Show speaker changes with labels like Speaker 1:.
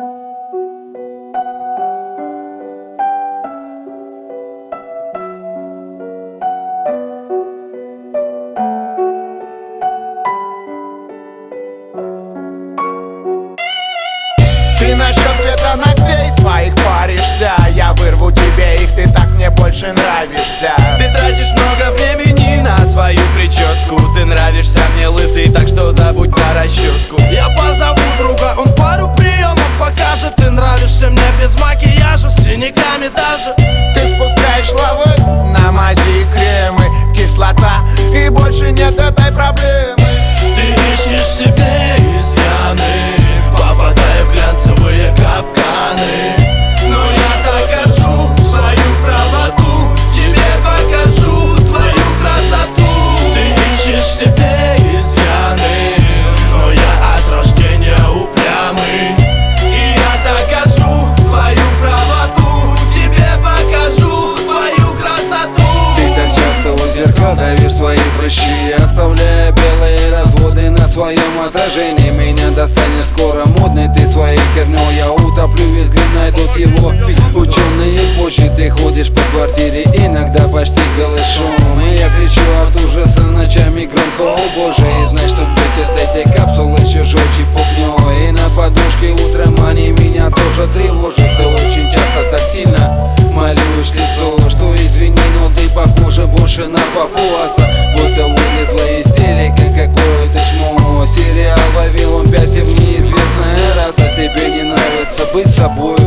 Speaker 1: Ты насчет цвета ногтей своих паришься, я вырву тебе их, ты так мне больше нравишься.
Speaker 2: Ты тратишь много времени на свою прическу. Ты нравишься мне лысый, так что забудь про расческу.
Speaker 3: Я позову друга, он пару приемов покажет. Ты нравишься мне без макияжа, с синяками даже.
Speaker 1: Ты спускаешь лавы, намази кремы, кислота, и больше нет этой проблемы.
Speaker 3: Ты ищешь в себе изъяны, попадая в глянцевые капканы. Но я докажу свою правоту, тебе покажу твою красоту. Ты ищешь в себе изъяны, но я от рождения упрямый. И я докажу свою правоту, тебе покажу твою красоту.
Speaker 4: Ты так часто у зеркала давишь свои прыщи, оставляя белые разводы на своем отражении. Меня достанешь скоро модный, ты своей хернёй. Я утоплю, визгли найдут его ученые позже. Ты ходишь по квартире иногда почти голышом, и я кричу от ужаса ночами громко: о боже. И знай, что бесит эти капсулы еще жёлче пухнёй. И на подушке утром они меня тоже тревожат. Ты очень часто так сильно малюешь лицо, что извини, но ты похожа больше на папуаса, будто вылезла из телека какое-то чмо. Сериал «Вавилон 5» и неизвестная раса. Тебе не нравится быть собой,